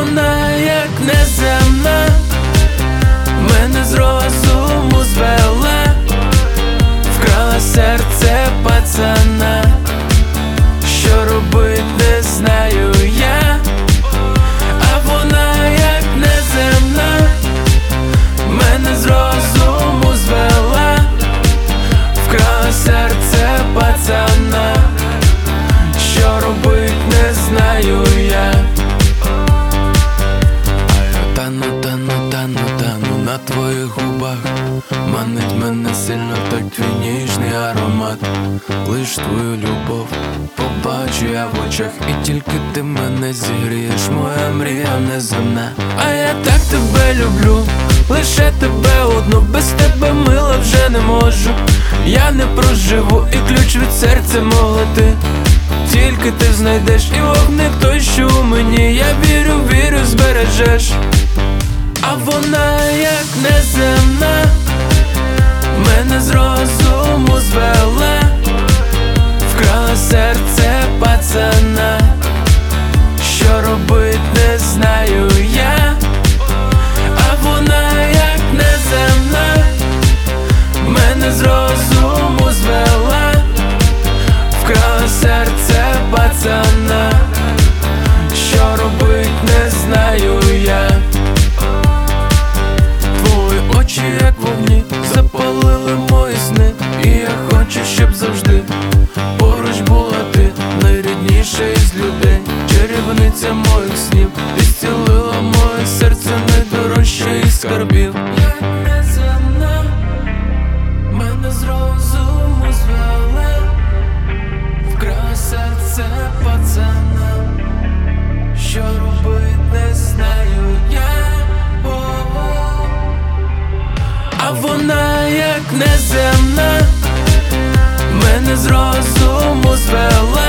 вона як неземна, мене з розуму звела, вкрала серце пацана. Що робить, не знаю я, а вона як неземна, мене з розуму звела, вкрала серце пацана. Що робить, не знаю я. А я тану на твоїх губах, манить мене сильно так твій ніжний аромат. Лиш твою любов побачу я в очах, і тільки ти мене зігрієш, моя мрія неземна. А я так тебе люблю, лише тебе одну, без тебе, мила, вже не можу. Я не проживу, і ключ від серця мого ти. Тільки ти знайдеш, і вогник той, що у мені. Я вірю, збережеш. А вона як неземна, мене з розуму звела, вкрала серце пацана. Що робить, не знаю я, а вона як неземна, мене з розуму звела, вкрала серце пацана. Що робить, не знаю я. Твої очі як вогні запалили мої сни, і я хочу, щоб завжди поруч була ти, найрідніша із людей, чарівниця моїх снів. Ти зцілила моє серце, найдорожче із скарбів. Як неземна, мене з розуму звела, вкрала серце пацана. Що робить, не знаю я. А вона як неземна, мене з розуму звела,